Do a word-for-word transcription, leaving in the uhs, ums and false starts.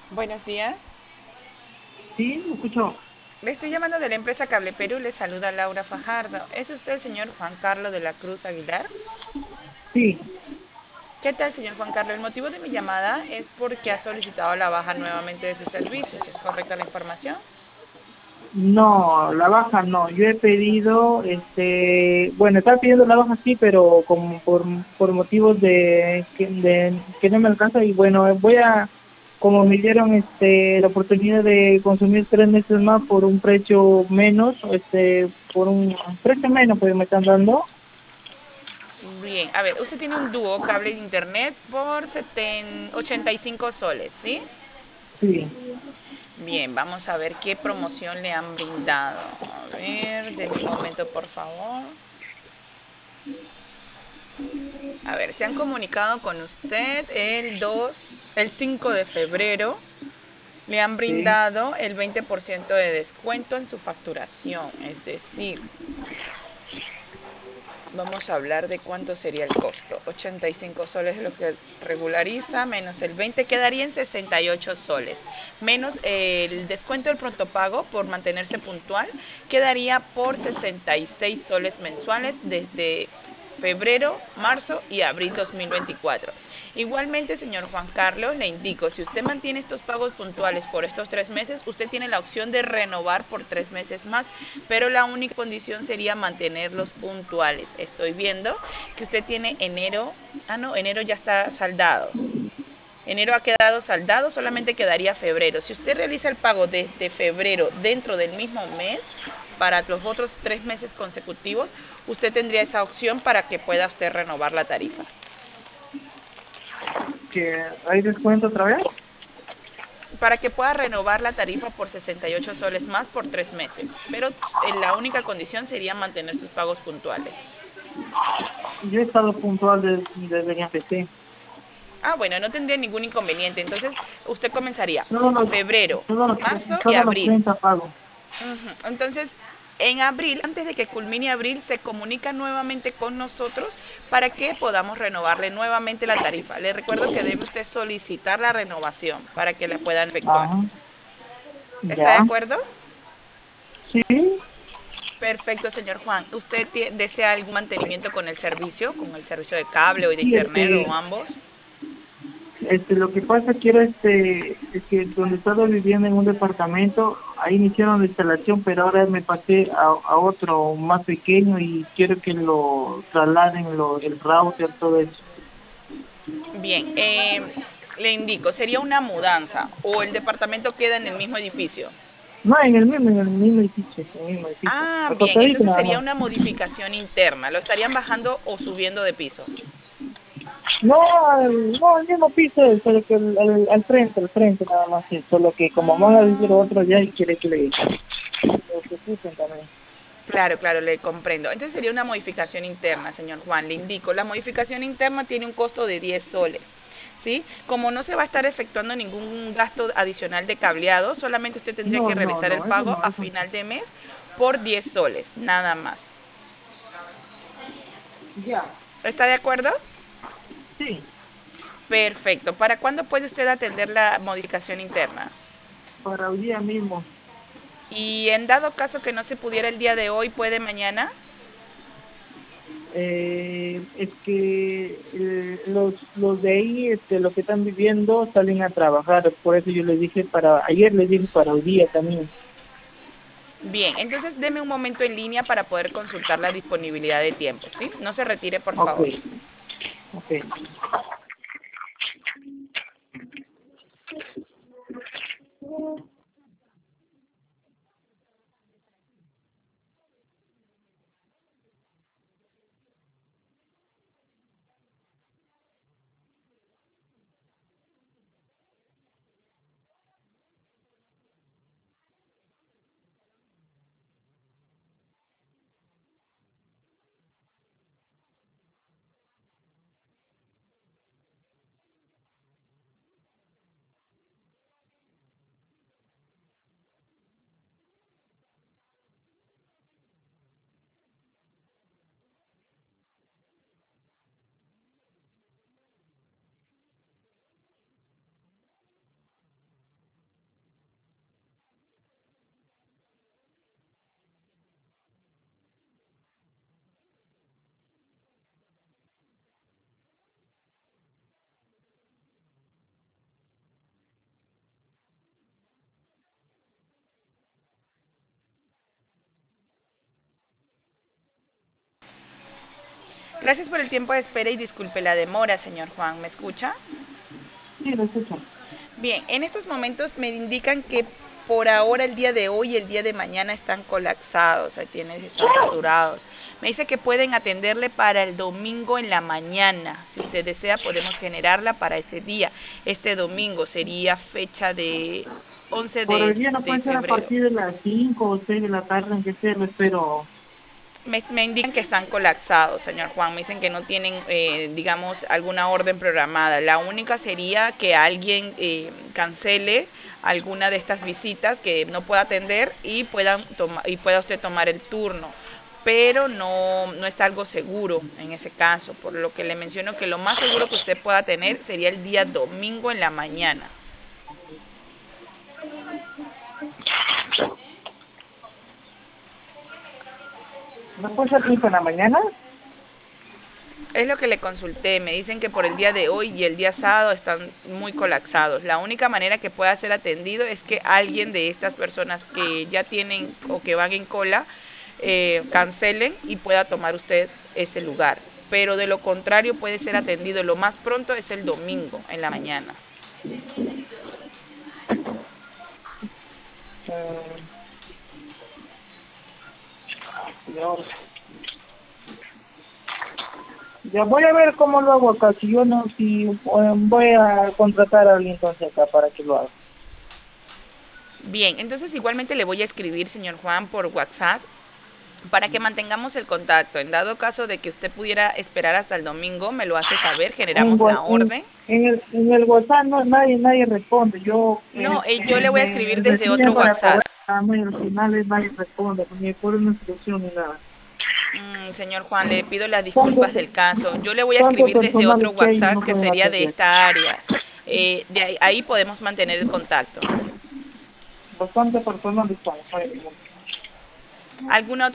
Buenos días. Sí, lo escucho. Le estoy llamando de la empresa Cable Perú. Le saluda Laura Fajardo. ¿Es usted el señor Juan Carlos de la Cruz Aguilar? Sí. ¿Qué tal, señor Juan Carlos? El motivo de mi llamada es porque ha solicitado la baja nuevamente de sus servicios. ¿Es correcta la información? No, la baja no. Yo he pedido, este, bueno, estaba pidiendo la baja sí, pero como por, por motivos de que, de que no me alcanza y bueno, voy a, como me dieron este la oportunidad de consumir tres meses más por un precio menos, este, por un precio menos, pues me están dando. Bien, a ver, usted tiene un dúo cable de internet por seten- ochenta y cinco soles, ¿sí? Sí. Bien, vamos a ver qué promoción le han brindado. A ver, denme un momento, por favor. A ver, se han comunicado con usted el dos, el cinco de febrero. Le han Sí. brindado el veinte por ciento de descuento en su facturación. Es decir, vamos a hablar de cuánto sería el costo. ochenta y cinco soles es lo que regulariza, menos el veinte quedaría en sesenta y ocho soles. Menos el descuento del pronto pago por mantenerse puntual, quedaría por sesenta y seis soles mensuales desde febrero, marzo y abril dos mil veinticuatro. Igualmente, señor Juan Carlos, le indico, si usted mantiene estos pagos puntuales por estos tres meses, usted tiene la opción de renovar por tres meses más, pero la única condición sería mantenerlos puntuales. Estoy viendo que usted tiene enero, ah no, enero ya está saldado. Enero ha quedado saldado, solamente quedaría febrero. Si usted realiza el pago desde febrero dentro del mismo mes, para los otros tres meses consecutivos, usted tendría esa opción para que pueda usted renovar la tarifa. ¿Que hay descuento otra vez? Para que pueda renovar la tarifa por sesenta y ocho soles más por tres meses. Pero eh, la única condición sería mantener sus pagos puntuales. Yo he estado puntual desde, desde que empecé. Ah, bueno, no tendría ningún inconveniente. Entonces, usted comenzaría Todos los, febrero, todos los, marzo y todos los abril. treinta pago. Ujú. Entonces, en abril, antes de que culmine abril, se comunica nuevamente con nosotros para que podamos renovarle nuevamente la tarifa. Le recuerdo que debe usted solicitar la renovación para que la puedan efectuar. Ajá. ¿Está de Ya. acuerdo? Sí. Perfecto, señor Juan. ¿Usted tie- desea algún mantenimiento con el servicio, con el servicio de cable o de Sí, internet o este, ambos? este, lo que pasa quiero este, es que donde estaba viviendo en un departamento, ahí me hicieron la instalación, pero ahora me pasé a, a otro más pequeño y quiero que lo trasladen lo, el router, todo eso. Bien, eh, le indico, sería una mudanza o el departamento queda en el mismo edificio. No, en el mismo, en el mismo edificio, en el mismo edificio. Ah, bien, Acostadito entonces nada sería más. una modificación interna. Lo estarían bajando o subiendo de piso. No, al- no, al mismo piso, solo que el- al, al frente, al frente nada más, sí, solo que como van a vivir Ah, otro ya y quiere que le, lo que quiten también. claro, claro, le comprendo. Entonces sería una modificación interna, señor Juan. Le indico, la modificación interna tiene un costo de diez soles. ¿Sí? Como no se va a estar efectuando ningún gasto adicional de cableado, solamente usted tendría No, que no, realizar el no, eso pago no, a eso no. final de mes por diez soles, nada más. Ya, ¿Está de acuerdo? sí, Perfecto. ¿Para cuándo puede usted atender la modificación interna? para hoy día mismo. Y en dado caso que no se pudiera el día de hoy, ¿puede mañana? Eh, es que eh, los, los de ahí, este, lo que están viviendo, salen a trabajar, por eso yo les dije para, ayer les dije para hoy día también. Bien, entonces deme un momento en línea para poder consultar la disponibilidad de tiempo, ¿sí? No se retire, por Ok, favor. ok. Gracias por el tiempo de espera y disculpe la demora, señor Juan. ¿Me escucha? Sí, lo escucho. Bien, en estos momentos me indican que por ahora, el día de hoy y el día de mañana están colapsados, ahí tienen, están saturados. Me dice que pueden atenderle para el domingo en la mañana. Si usted desea, podemos generarla para ese día. Este domingo sería fecha de once Por de, el día no de puede ser a febrero. partir de las cinco o seis de la tarde, en que sea, lo espero. Me, me indican que están colapsados, señor Juan. Me dicen que no tienen, eh, digamos, alguna orden programada. La única sería que alguien eh, cancele alguna de estas visitas que no pueda atender y, puedan toma, y pueda usted tomar el turno. Pero no, no es algo seguro en ese caso. Por lo que le menciono que lo más seguro que usted pueda tener sería el día domingo en la mañana. ¿No puede ser cinco en la mañana? Es lo que le consulté, me dicen que por el día de hoy y el día sábado están muy colapsados. La única manera que pueda ser atendido es que alguien de estas personas que ya tienen o que van en cola eh, cancelen y pueda tomar usted ese lugar. Pero de lo contrario puede ser atendido lo más pronto es el domingo en la mañana. Eh, Dios. Ya voy a ver cómo lo hago acá. Si yo no, si eh, voy a contratar a alguien entonces acá para que lo haga. Bien, entonces igualmente le voy a escribir, señor Juan, por WhatsApp para que mantengamos el contacto. En dado caso de que usted pudiera esperar hasta el domingo, me lo hace saber, En, generamos la Wha- en, orden. en el, en el WhatsApp no, nadie nadie responde. Yo No, eh, eh, yo eh, le voy a me, escribir me desde piden otro para WhatsApp. cobrar y al final nadie responde, ni por una solución ni nada. Mm, señor Juan, le pido las ¿Cuánto, disculpas del caso. Yo le voy a cuánto escribir desde personal otro es que hay y WhatsApp no que pueden sería de atender? esta área. Eh, de ahí, ahí podemos mantener el contacto. Bastante personal estamos. ¿Alguna otra